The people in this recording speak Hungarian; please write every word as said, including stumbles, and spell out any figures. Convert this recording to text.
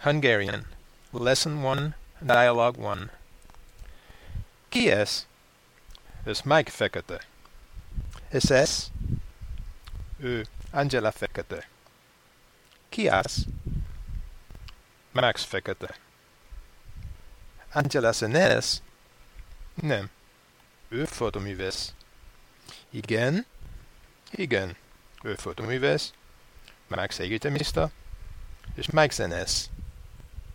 Hungarian. Lesson one, Dialogue one. Ki ez? Ez Mike Fekete. Ez ez? Ő Angela Fekete. Ki az? Max Fekete. Angela színész? Nem. Ő fotoművész. Igen? Igen. Ő fotoművész. Max egyetemista. És Mike színész.